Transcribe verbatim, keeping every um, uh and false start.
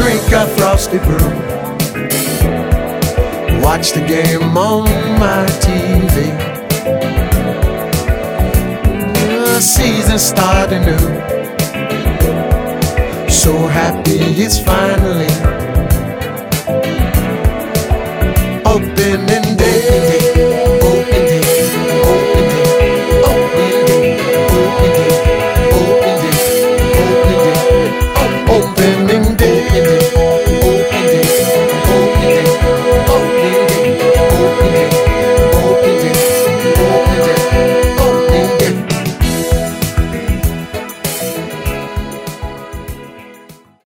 drink a frosty brew, watch the game on my T V. The season starting new, so happy it's finally opening.